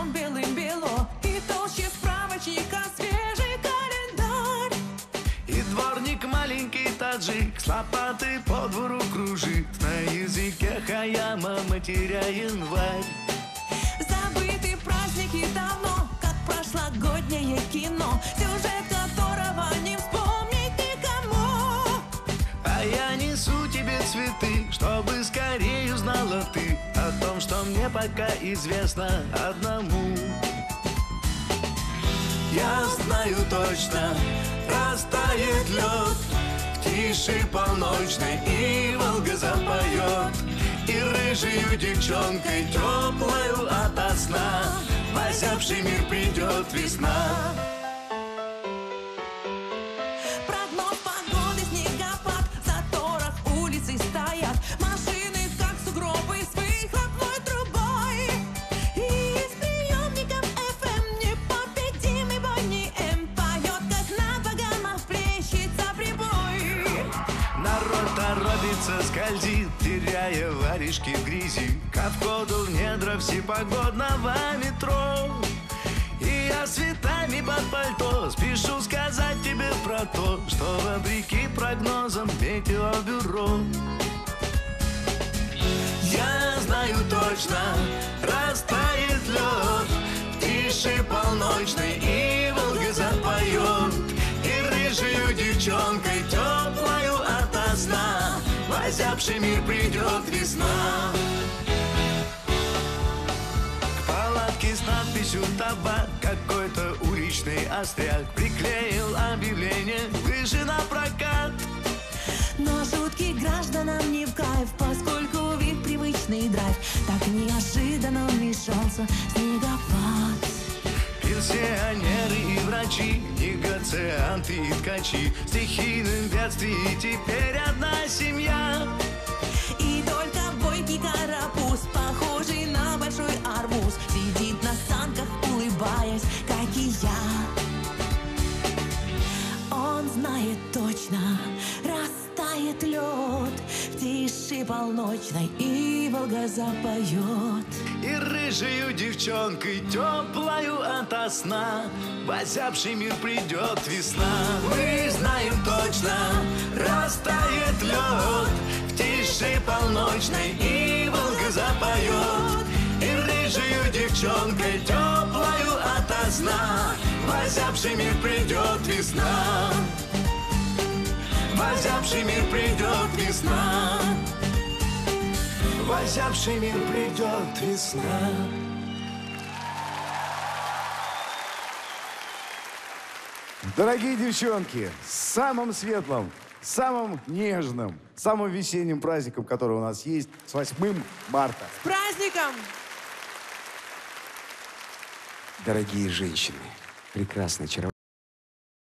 днем белым-бело, и толще справочника свежий календарь. И дворник маленький таджик с лопатой по двору кружит, на языке хаяма матеря январь. Забыты праздники давно, как прошлогоднее кино, сюжет которого не вспомнить никому. А я несу тебе цветы, чтобы скорее узнала ты о том, что мне пока известно одному. Я знаю точно, растает лед в тиши полночной, и Волга запоет, и рыжею девчонкой теплою ото сна в озябший мир придет весна. Прогноз погоды, снегопад, в заторах улицы стоят машины, как сугробы с выхлопной трубой. И из приемников FM непобедимый Бонни М поет, как на богамах плещется прибой. Народ торопится, скользит, теряя варежки в грязи, ко входу в недра всепогодного метро. И я с цветами под пальто спешу сказать тебе про то, что вопреки прогнозам метеобюро. Я знаю точно, растает лед в тиши полночной, и Волга запоет, и рыжею девчонкой теплою ото сна в озябший мир придет весна. К палатке с надписью «Табак» какой-то уличный остряк приклеил объявление «Лыжи на прокат». Но шутки гражданам не в кайф, поскольку в их привычный драйв так неожиданно вмешался снегопад. Пенсионеры и врачи, негацианты и ткачи, в стихийном бедствии теперь одна семья. И только бойкий карапуз, похожий на большой арбуз, сидит на санках, улыбаясь, как и я. Он знает точно, растает лед в тиши полночной, и Волга запоет. И рыжею девчонкой теплою ото сна в озябший мир придет весна. Мы знаем точно, растает лед в тиши полночной, и Волга запоет, и рыжею девчонкой теплою ото сна в озябший мир придет весна. В озябший мир придет весна. В озябший мир придет весна. Дорогие девчонки, с самым светлым, самым нежным, самым весенним праздником, который у нас есть, с 8 марта. С праздником! Дорогие женщины, прекрасные, очаровательные.